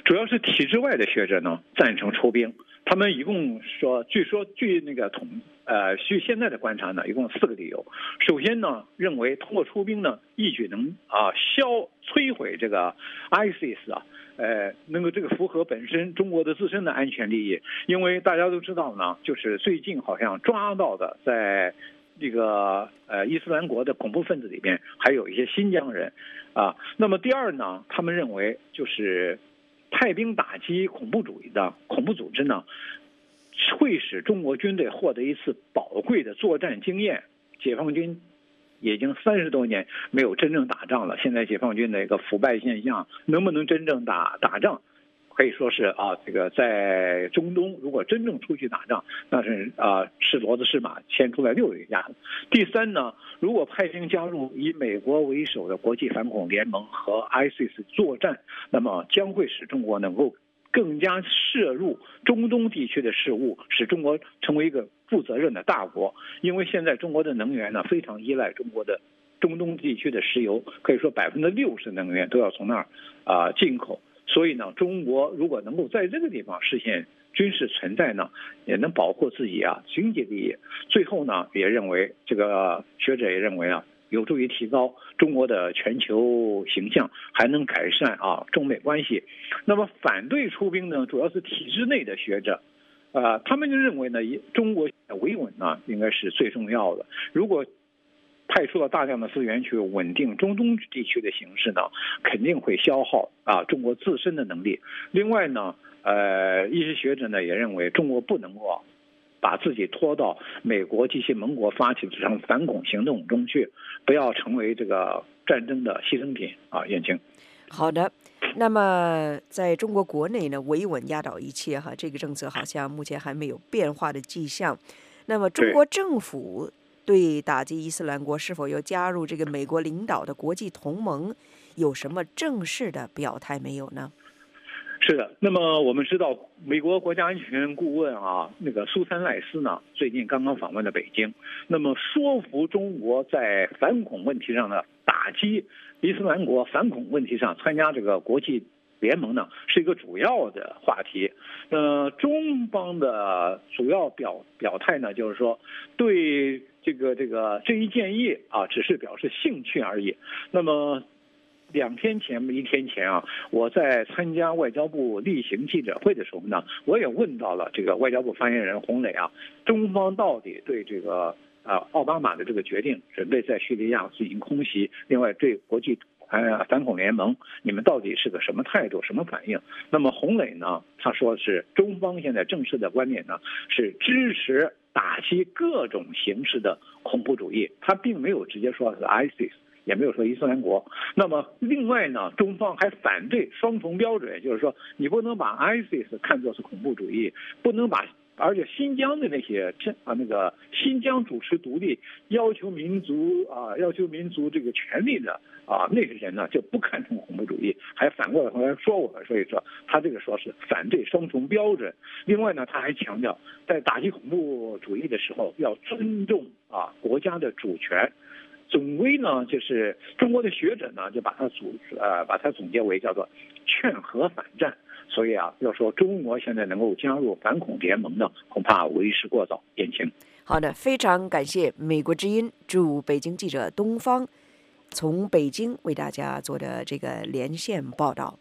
主要是体制外的学者呢赞成出兵。他们一共说，据说据那个统呃，据现在的观察呢，一共四个理由。首先呢，认为通过出兵呢，一举能啊消摧毁这个 I S I S 啊，呃，能够这个符合本身中国的自身的安全利益。因为大家都知道呢，就是最近好像抓到的在这个呃伊斯兰国的恐怖分子里边，还有一些新疆人啊。那么第二呢，他们认为就是派兵打击恐怖主义的恐怖组织呢，会使中国军队获得一次宝贵的作战经验。解放军已经三十多年没有真正打仗了，现在解放军的一个腐败现象，能不能真正打打仗，可以说是啊，这个在中东如果真正出去打仗，那是啊是骡子是马牵出来遛一家。第三呢，如果派兵加入以美国为首的国际反恐联盟和 I S I S 作战，那么将会使中国能够更加涉入中东地区的事务，使中国成为一个负责任的大国。因为现在中国的能源呢非常依赖中国的中东地区的石油，可以说百分之六十能源都要从那儿啊进口。所以呢，中国如果能够在这个地方实现军事存在呢，也能保护自己啊经济利益。最后呢，也认为这个学者也认为啊，有助于提高中国的全球形象，还能改善啊中美关系。那么反对出兵呢，主要是体制内的学者，呃，他们就认为呢，中国维稳呢应该是最重要的。如果派出了大量的资源去稳定中东地区的形势呢，肯定会消耗啊中国自身的能力。另外呢，呃，一些学者呢也认为，中国不能够把自己拖到美国及其盟国发起这场反恐行动中去，不要成为这个战争的牺牲品啊。燕青， 好的。那么在中国国内呢，维稳压倒一切哈，这个政策好像目前还没有变化的迹象。那么中国政府对打击伊斯兰国是否要加入这个美国领导的国际同盟有什么正式的表态没有呢？ 是的，那么我们知道，美国国家安全顾问啊，那个苏珊赖斯呢，最近刚刚访问了北京。那么说服中国在反恐问题上呢，打击伊斯兰国反恐问题上参加这个国际联盟呢，是一个主要的话题。呃，中方的主要表表态呢，就是说对这个这个这一建议啊，只是表示兴趣而已。那么两天前一天前啊，我在参加外交部例行记者会的时候呢，我也问到了这个外交部发言人洪磊啊，中方到底对这个呃奥巴马的这个决定，准备在叙利亚进行空袭，另外对国际呃反恐联盟，你们到底是个什么态度，什么反应？那么洪磊呢，他说是中方现在正式的观点呢，是支持打击各种形式的恐怖主义，他并没有直接说是 I S I S。也没有说伊斯兰国。那么另外呢，中方还反对双重标准，就是说你不能把 I S I S 看作是恐怖主义，不能把而且新疆的那些啊那个新疆主持独立、要求民族啊要求民族这个权利的啊那些人呢就不看成恐怖主义，还反过来回来说我，所以说他这个说是反对双重标准。另外呢，他还强调在打击恐怖主义的时候要尊重啊国家的主权。总归呢，就是中国的学者呢，就把它组呃把它总结为叫做劝和反战。所以啊，要说中国现在能够加入反恐联盟呢，恐怕为时过早。燕青， 好的，非常感谢美国之音驻北京记者东方从北京为大家做的这个连线报道。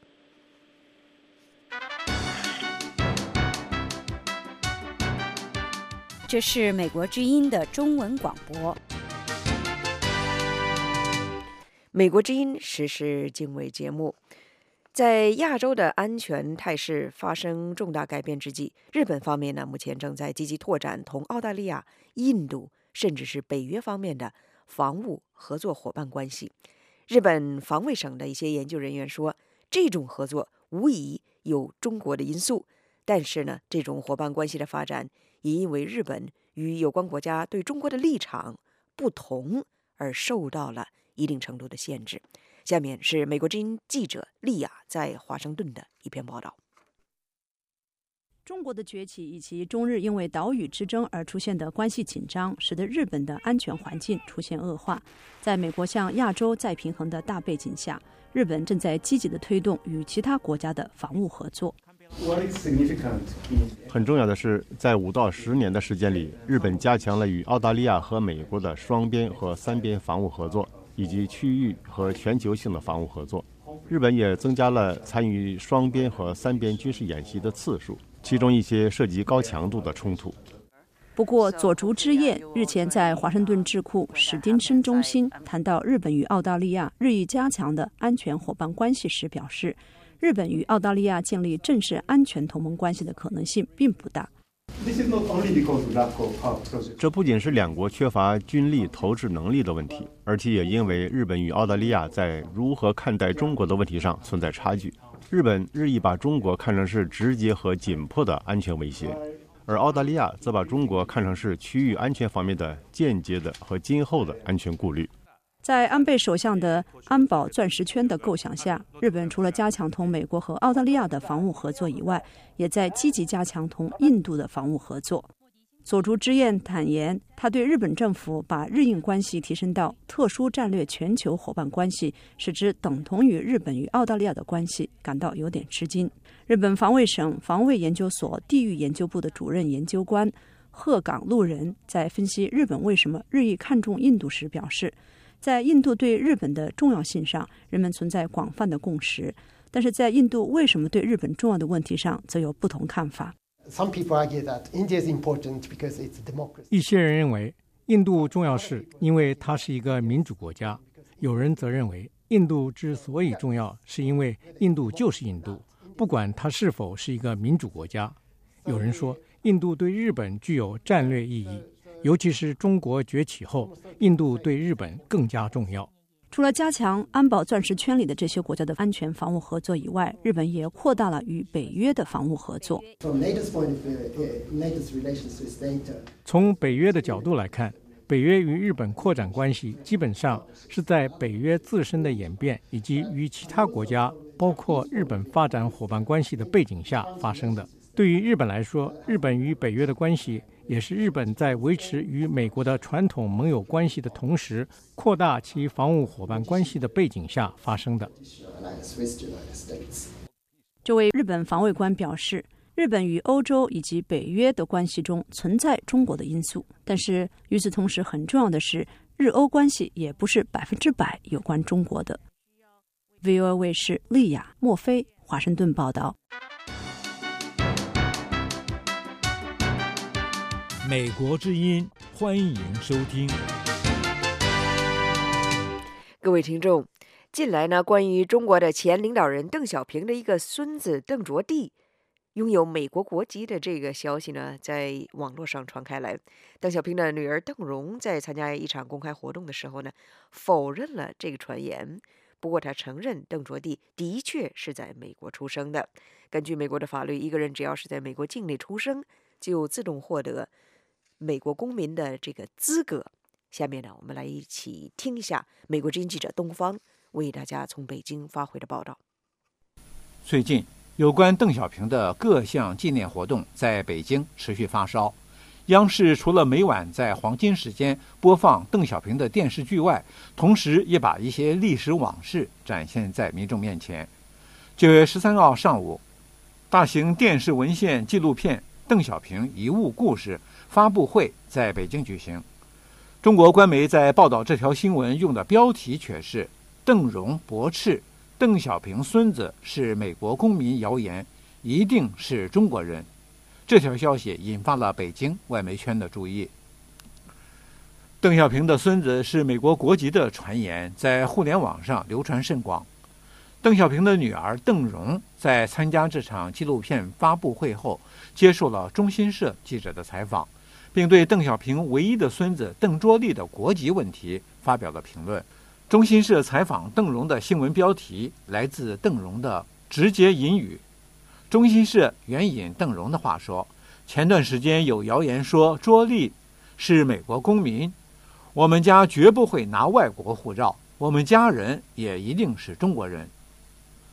这是美国之音的中文广播。 美国之音时事经纬节目，在亚洲的安全态势发生重大改变之际，日本方面呢，目前正在积极拓展同澳大利亚、印度甚至是北约方面的防务合作伙伴关系。日本防卫省的一些研究人员说，这种合作无疑有中国的因素，但是呢，这种伙伴关系的发展也因为日本与有关国家对中国的立场不同而受到了一定程度的限制。下面是美国之音记者莉亚在华盛顿的一篇报道。 中国的崛起以及中日因为岛屿之争而出现的关系紧张，使得日本的安全环境出现恶化。在美国向亚洲再平衡的大背景下，日本正在积极地推动与其他国家的防务合作。 很重要的是，在五到十年的时间里，日本加强了与澳大利亚和美国的双边和三边防务合作，以及区域和全球性的防务合作。日本也增加了参与双边和三边军事演习的次数，其中一些涉及高强度的冲突。 不过，佐竹之彦日前在华盛顿智库史丁森中心谈到日本与澳大利亚日益加强的安全伙伴关系时表示，日本与澳大利亚建立正式安全同盟关系的可能性并不大。 这不仅是两国缺乏军力投掷能力的问题，而且也因为日本与澳大利亚在如何看待中国的问题上存在差距。日本日益把中国看成是直接和紧迫的安全威胁，而澳大利亚则把中国看成是区域安全方面的间接的和今后的安全顾虑。 在安倍首相的安保钻石圈的构想下，日本除了加强同美国和澳大利亚的防务合作以外，也在积极加强同印度的防务合作。佐竹之彦坦言，他对日本政府把日印关系提升到特殊战略全球伙伴关系，使之等同于日本与澳大利亚的关系，感到有点吃惊。日本防卫省防卫研究所地域研究部的主任研究官鹤岗路人在分析日本为什么日益看重印度时表示，在印度对日本的重要性上，人们存在广泛的共识，但是在印度为什么对日本重要的问题上，则有不同看法。 一些人认为印度重要是因为它是一个民主国家，有人则认为印度之所以重要，是因为印度就是印度，不管它是否是一个民主国家。有人说，印度对日本具有战略意义，尤其是中国崛起后，印度对日本更加重要。 除了加强安保钻石圈里的这些国家的安全防务合作以外，日本也扩大了与北约的防务合作。 从北约的角度来看，北约与日本扩展关系基本上是在北约自身的演变以及与其他国家，包括日本发展伙伴关系的背景下发生的。对于日本来说，日本与北约的关系也是日本在维持与美国的传统盟友关系的同时，扩大其防务伙伴关系的背景下发生的。 这位日本防卫官表示，日本与欧洲以及北约的关系中存在中国的因素，但是与此同时，很重要的是，日欧关系也不是百分之百有关中国的。V O A 卫视丽雅、莫菲华盛顿报道。 美国之音，欢迎收听。 各位听众，近来呢，关于中国的前领导人邓小平的一个孙子邓卓棣拥有美国国籍的这个消息呢，在网络上传开来。邓小平的女儿邓蓉在参加一场公开活动的时候呢，否认了这个传言。不过，他承认邓卓棣的确是在美国出生的。根据美国的法律，一个人只要是在美国境内出生，就自动获得美国公民的这个资格。下面呢，我们来一起听一下美国之音记者东方为大家从北京发回的报道。 最近，有关邓小平的各项纪念活动在北京持续发烧。央视除了每晚在黄金时间播放邓小平的电视剧外，同时也把一些历史往事展现在民众面前。九月十三号上午，大型电视文献纪录片《邓小平遗物故事》发布会在北京举行。中国官媒在报道这条新闻用的标题却是“邓荣驳斥邓小平孙子是美国公民谣言，一定是中国人”。这条消息引发了北京外媒圈的注意。邓小平的孙子是美国国籍的传言在互联网上流传甚广。邓小平的女儿邓蓉在参加这场纪录片发布会后，接受了中新社记者的采访，并对邓小平唯一的孙子邓卓棣的国籍问题发表了评论。中新社采访邓蓉的新闻标题来自邓蓉的直接引语。中新社援引邓蓉的话说，前段时间有谣言说卓棣是美国公民，我们家绝不会拿外国护照，我们家人也一定是中国人。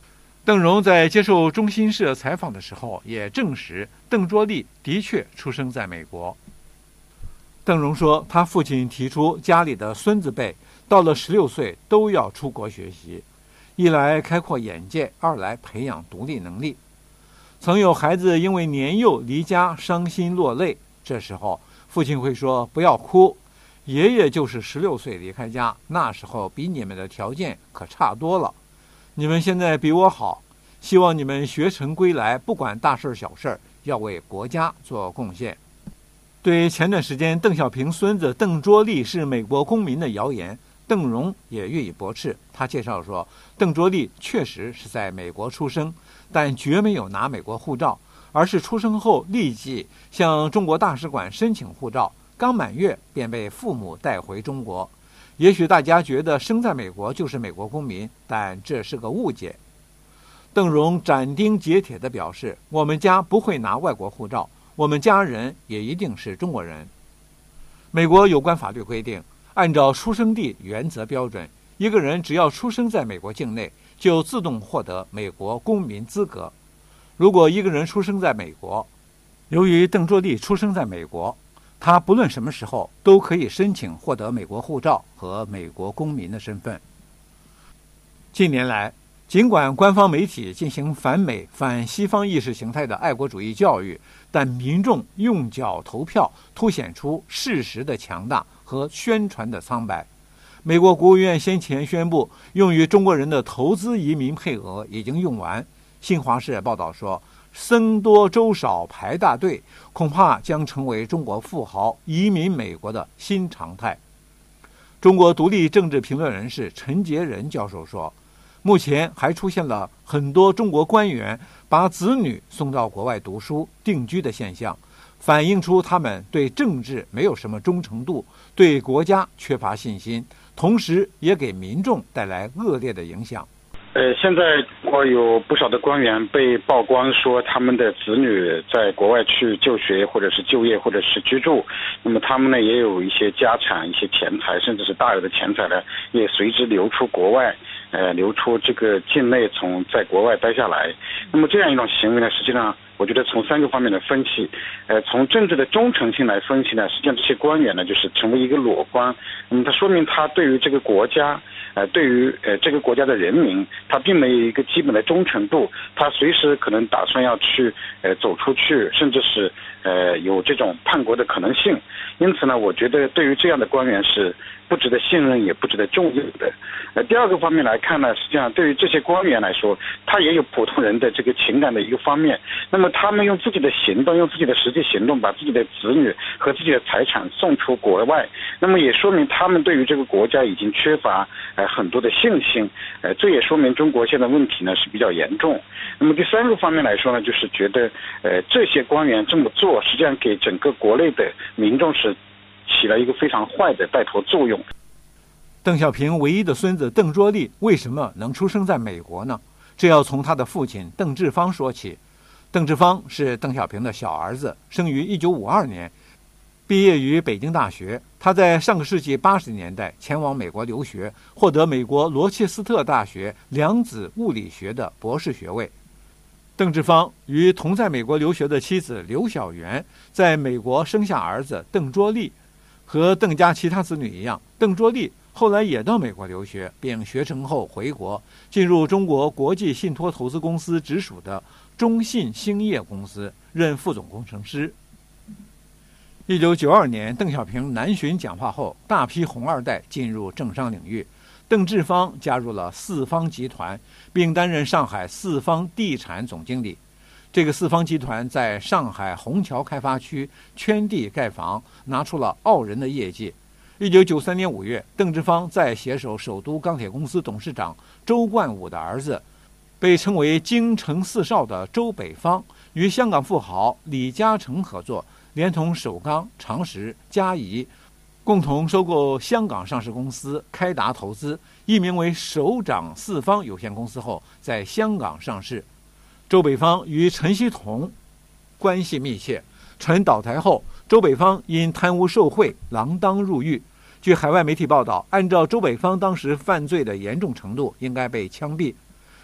邓荣在接受中新社采访的时候也证实，邓卓利的确出生在美国。邓荣说，他父亲提出家里的孙子辈到了十六岁都要出国学习，一来开阔眼界，二来培养独立能力。曾有孩子因为年幼离家伤心落泪，这时候父亲会说，不要哭，爷爷就是十六岁离开家，那时候比你们的条件可差多了，你们现在比我好，希望你们学成归来，不管大事小事，要为国家做贡献。对前段时间邓小平孙子邓卓利是美国公民的谣言，邓荣也予以驳斥。他介绍说，邓卓利确实是在美国出生，但绝没有拿美国护照，而是出生后立即向中国大使馆申请护照，刚满月便被父母带回中国。也许大家觉得生在美国就是美国公民，但这是个误解。邓荣斩钉截铁地表示，我们家不会拿外国护照，我们家人也一定是中国人。美国有关法律规定，按照出生地原则标准，一个人只要出生在美国境内，就自动获得美国公民资格。如果一个人出生在美国，由于邓卓利出生在美国，他不论什么时候都可以申请获得美国护照和美国公民的身份。近年来，尽管官方媒体进行反美、反西方意识形态的爱国主义教育，但民众用脚投票凸显出事实的强大和宣传的苍白。美国国务院先前宣布，用于中国人的投资移民配额已经用完。新华社报道说，僧多粥少排大队，恐怕将成为中国富豪移民美国的新常态。中国独立政治评论人士陈杰仁教授说，目前还出现了很多中国官员把子女送到国外读书定居的现象，反映出他们对政治没有什么忠诚度，对国家缺乏信心，同时也给民众带来恶劣的影响。 呃，现在我有不少的官员被曝光说他们的子女在国外去就学或者是就业或者是居住，那么他们呢也有一些家产、一些钱财，甚至是大额的钱财呢也随之流出国外，呃，流出这个境内，从在国外待下来。那么这样一种行为呢，实际上我觉得从三个方面来分析，呃，从政治的忠诚性来分析呢，实际上这些官员呢就是成为一个裸官，那么它说明他对于这个国家，呃，对于呃这个国家的人民，他并没有一个基本的忠诚度，他随时可能打算要去呃走出去，甚至是呃有这种叛国的可能性。因此呢，我觉得对于这样的官员是不值得信任，也不值得重用的。呃，第二个方面来看呢，实际上对于这些官员来说，他也有普通人的这个情感的一个方面。那么他们用自己的行动，用自己的实际行动，把自己的子女和自己的财产送出国外，那么也说明他们对于这个国家已经缺乏呃很多的信心。呃，这也说明中国现在问题呢是比较严重。那么第三个方面来说呢，就是觉得呃这些官员这么做，实际上给整个国内的民众是起了一个非常坏的带头作用。 邓小平唯一的孙子邓卓利为什么能出生在美国呢？这要从他的父亲邓志方说起。邓志方是邓小平的小儿子，生于一九五二年，毕业于北京大学。他在上个世纪八十年代前往美国留学，获得美国罗切斯特大学量子物理学的博士学位。邓志方与同在美国留学的妻子刘晓媛在美国生下儿子邓卓利。和邓家其他子女一样，邓卓利后来也到美国留学，并学成后回国，进入中国国际信托投资公司直属的中信兴业公司，任副总工程师。一九九二年，邓小平南巡讲话后，大批红二代进入政商领域，邓志方加入了四方集团，并担任上海四方地产总经理。这个四方集团在上海虹桥开发区圈地盖房，拿出了傲人的业绩。一九九三年五月，邓志方在携手首都钢铁公司董事长周冠武的儿子，被称为京城四少的周北方，与香港富豪李嘉诚合作，连同首钢、长实、嘉宜，共同收购香港上市公司开达投资，易名为首长四方有限公司后，在香港上市。周北方与陈锡同关系密切，陈倒台后，周北方因贪污受贿锒铛入狱。据海外媒体报道，按照周北方当时犯罪的严重程度，应该被枪毙。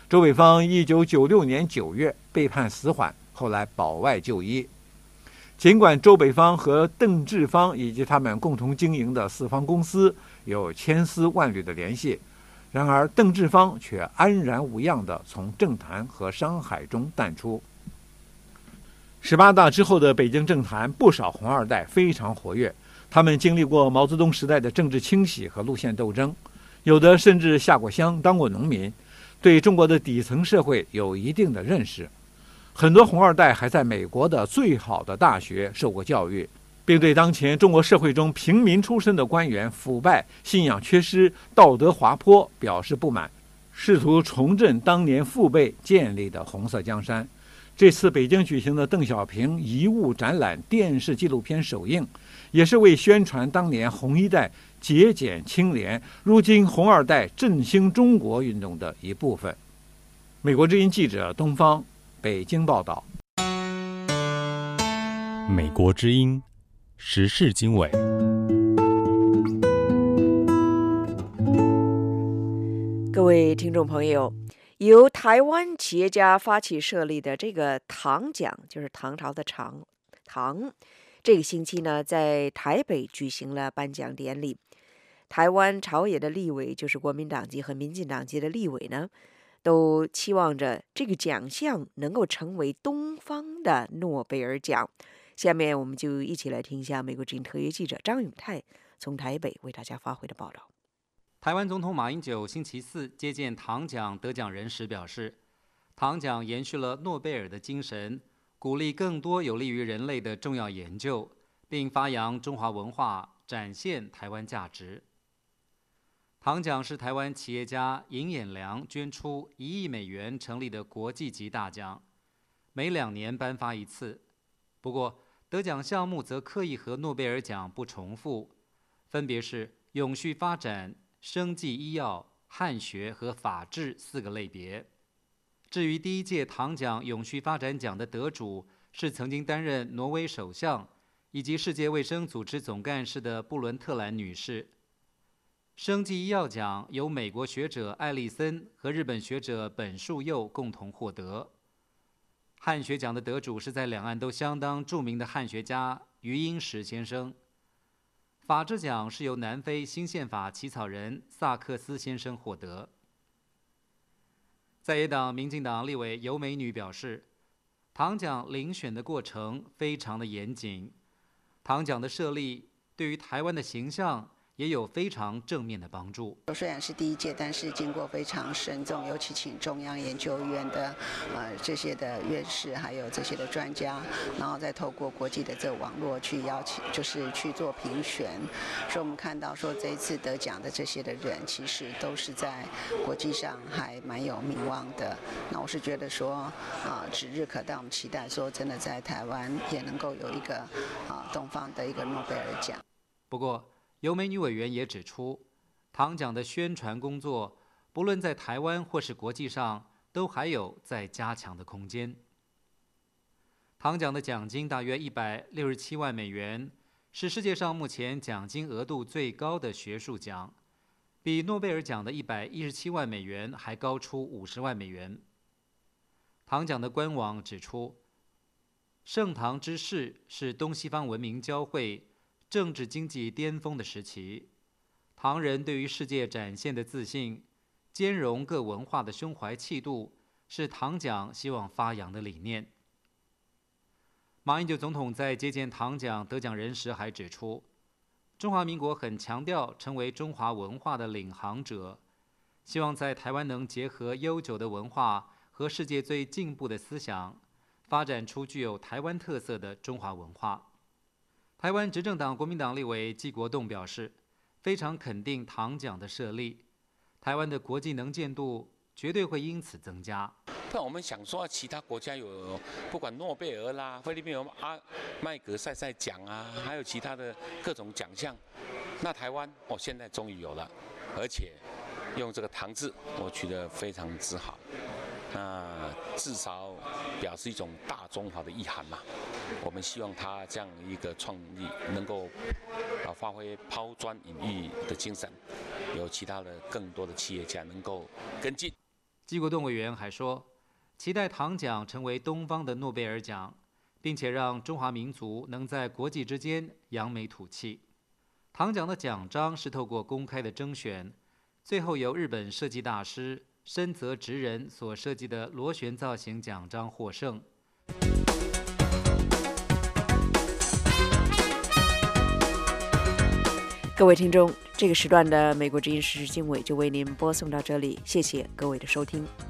周北芳一九九六年九月被判死缓，后来保外就医。尽管周北芳和邓志芳以及他们共同经营的四方公司有千丝万缕的联系，然而邓志芳却安然无恙地从政坛和商海中淡出。十八大之后的北京政坛，不少红二代非常活跃，他们经历过毛泽东时代的政治清洗和路线斗争，有的甚至下过乡当过农民，对中国的底层社会有一定的认识。很多红二代还在美国的最好的大学受过教育，并对当前中国社会中平民出身的官员腐败、信仰缺失、道德滑坡表示不满，试图重振当年父辈建立的红色江山。这次北京举行的邓小平遗物展览电视纪录片首映，也是为宣传当年红一代节俭清廉，如今红二代振兴中国运动的一部分。美国之音记者东方北京报道。 美国之音时事经纬。 各位听众朋友，由台湾企业家发起设立的这个唐奖，就是唐朝的唐唐，这个星期呢在台北举行了颁奖典礼。台湾朝野的立委，就是国民党籍和民进党籍的立委呢，都期望着这个奖项能够成为东方的诺贝尔奖。下面我们就一起来听一下美国之音特约记者张永泰从台北为大家发回的报道。 台湾总统马英九星期四接见唐奖得奖人时表示，唐奖延续了诺贝尔的精神，鼓励更多有利于人类的重要研究，并发扬中华文化，展现台湾价值。唐奖是台湾企业家尹衍良捐出一亿美元成立的国际级大奖，每两年颁发一次。不过，得奖项目则刻意和诺贝尔奖不重复，分别是永续发展、生技医药、汉学和法治四个类别。至于第一届唐奖永续发展奖的得主是曾经担任挪威首相以及世界卫生组织总干事的布伦特兰女士。生技医药奖由美国学者艾利森和日本学者本树佑共同获得。汉学奖的得主是在两岸都相当著名的汉学家余英时先生。法治奖是由南非新宪法起草人萨克斯先生获得。在野党民进党立委尤美女表示，唐奖遴选的过程非常的严谨，唐奖的设立对于台湾的形象也有非常正面的帮助。 虽然是第一届，但是经过非常慎重，尤其请中央研究院的呃这些的院士，还有这些的专家，然后再透过国际的这个网络去邀请，就是去做评选。所以我们看到说这一次得奖的这些的人，其实都是在国际上还蛮有名望的。那我是觉得说啊、呃，指日可待，我们期待说真的在台湾也能够有一个啊、呃、东方的一个诺贝尔奖。 不过，尤美女委员也指出，唐奖的宣传工作，不论在台湾或是国际上，都还有在加强的空间。唐奖的奖金大约一百六十七万美元，是世界上目前奖金额度最高的学术奖，比诺贝尔奖的一百一十七万美元还高出五十万美元。唐奖的官网指出，盛唐之世是东西方文明交汇、政治经济巅峰的时期，唐人对于世界展现的自信、兼容各文化的胸怀气度，是唐奖希望发扬的理念。马英九总统在接见唐奖得奖人时还指出，中华民国很强调成为中华文化的领航者，希望在台湾能结合悠久的文化和世界最进步的思想，发展出具有台湾特色的中华文化。台湾执政党国民党立委纪国栋表示，非常肯定唐奖的设立，台湾的国际能见度绝对会因此增加。 那我们想说，其他国家有不管诺贝尔啦，菲律宾有阿麦格赛赛奖啊，还有其他的各种奖项，那台湾哦现在终于有了，而且用这个唐字，我觉得非常之好。那至少表示一种大中华的意涵嘛。我们希望他这样一个创意能够啊发挥抛砖引玉的精神，有其他的更多的企业家能够跟进。 基国栋委员还说，期待唐奖成为东方的诺贝尔奖，并且让中华民族能在国际之间扬眉吐气。唐奖的奖章是透过公开的征选，最后由日本设计大师深泽直人所设计的螺旋造型奖章获胜。 各位听众，这个时段的美国之音时事经纬就为您播送到这里，谢谢各位的收听。